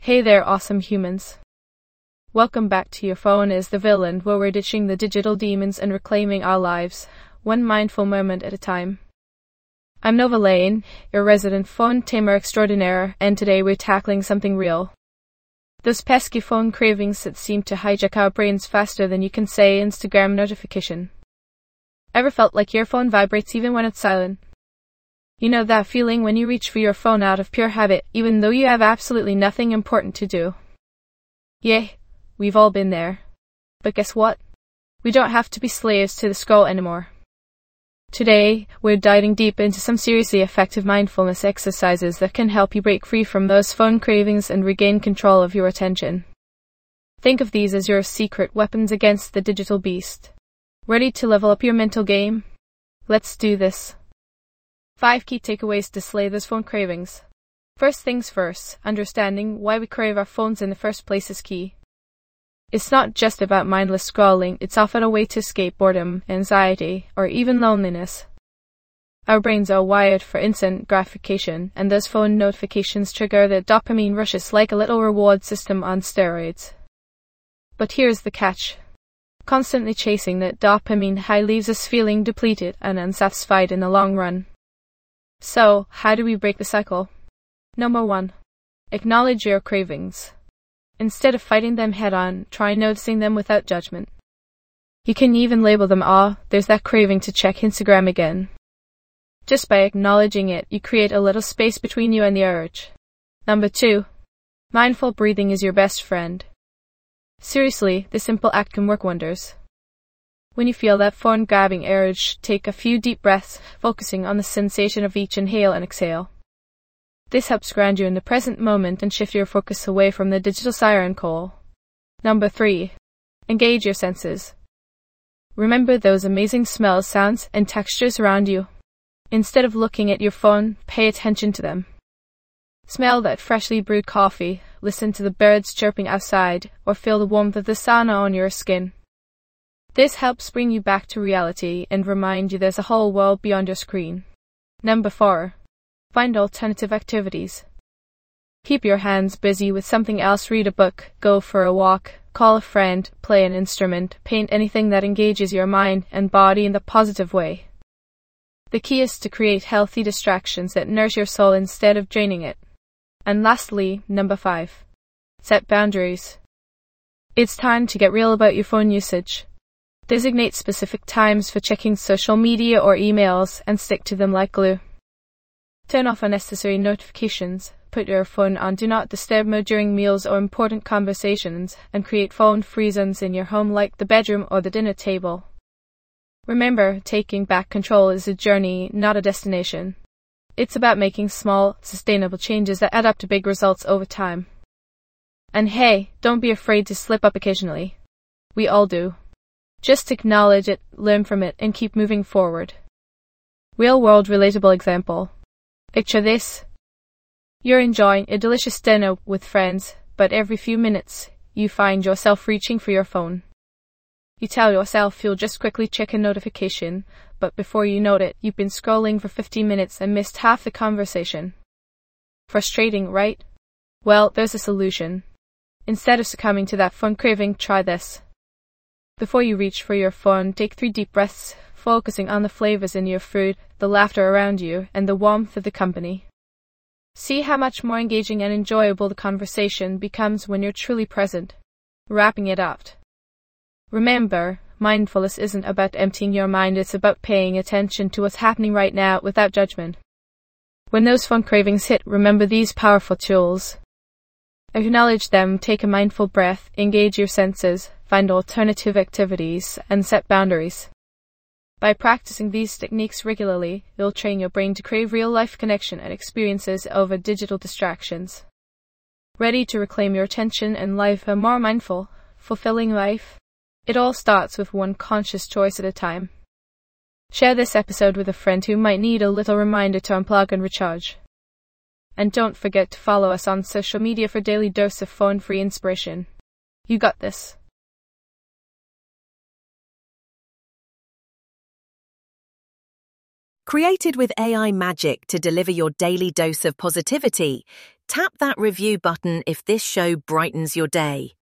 Hey there, awesome humans. Welcome back to Your Phone is the Villain, where we're ditching the digital demons and reclaiming our lives, one mindful moment at a time. I'm Nova Lane, your resident phone tamer extraordinaire, and today we're tackling something real. Those pesky phone cravings that seem to hijack our brains faster than you can say Instagram notification. Ever felt like your phone vibrates even when it's silent? You know that feeling when you reach for your phone out of pure habit, even though you have absolutely nothing important to do? Yeah, we've all been there. But guess what? We don't have to be slaves to the scroll anymore. Today, we're diving deep into some seriously effective mindfulness exercises that can help you break free from those phone cravings and regain control of your attention. Think of these as your secret weapons against the digital beast. Ready to level up your mental game? Let's do this. 5 key takeaways to slay those phone cravings. First things first, understanding why we crave our phones in the first place is key. It's not just about mindless scrolling, it's often a way to escape boredom, anxiety, or even loneliness. Our brains are wired for instant gratification, and those phone notifications trigger the dopamine rushes like a little reward system on steroids. But here's the catch. Constantly chasing that dopamine high leaves us feeling depleted and unsatisfied in the long run. So, how do we break the cycle? Number 1. Acknowledge your cravings. Instead of fighting them head-on, try noticing them without judgment. You can even label them, there's that craving to check Instagram again. Just by acknowledging it, you create a little space between you and the urge. Number 2. Mindful breathing is your best friend. Seriously, this simple act can work wonders. When you feel that phone-grabbing urge, take a few deep breaths, focusing on the sensation of each inhale and exhale. This helps ground you in the present moment and shift your focus away from the digital siren call. Number 3. Engage your senses. Remember those amazing smells, sounds, and textures around you. Instead of looking at your phone, pay attention to them. Smell that freshly brewed coffee, listen to the birds chirping outside, or feel the warmth of the sauna on your skin. This helps bring you back to reality and remind you there's a whole world beyond your screen. Number 4. Find alternative activities. Keep your hands busy with something else. Read a book, go for a walk, call a friend, play an instrument, paint, anything that engages your mind and body in the positive way. The key is to create healthy distractions that nourish your soul instead of draining it. And lastly, number 5. Set boundaries. It's time to get real about your phone usage. Designate specific times for checking social media or emails and stick to them like glue. Turn off unnecessary notifications, put your phone on Do Not Disturb mode during meals or important conversations, and create phone-free zones in your home like the bedroom or the dinner table. Remember, taking back control is a journey, not a destination. It's about making small, sustainable changes that add up to big results over time. And hey, don't be afraid to slip up occasionally. We all do. Just acknowledge it, learn from it, and keep moving forward. Real-world relatable example. Picture this. You're enjoying a delicious dinner with friends, but every few minutes, you find yourself reaching for your phone. You tell yourself you'll just quickly check a notification, but before you know it, you've been scrolling for 15 minutes and missed half the conversation. Frustrating, right? Well, there's a solution. Instead of succumbing to that phone craving, try this. Before you reach for your phone, take 3 deep breaths, focusing on the flavors in your food, the laughter around you, and the warmth of the company. See how much more engaging and enjoyable the conversation becomes when you're truly present. Wrapping it up. Remember, mindfulness isn't about emptying your mind, it's about paying attention to what's happening right now without judgment. When those phone cravings hit, remember these powerful tools. Acknowledge them, take a mindful breath, engage your senses, find alternative activities, and set boundaries. By practicing these techniques regularly, you'll train your brain to crave real-life connection and experiences over digital distractions. Ready to reclaim your attention and live a more mindful, fulfilling life? It all starts with one conscious choice at a time. Share this episode with a friend who might need a little reminder to unplug and recharge. And don't forget to follow us on social media for daily dose of phone-free inspiration. You got this. Created with AI magic to deliver your daily dose of positivity, Tap that review button if this show brightens your day.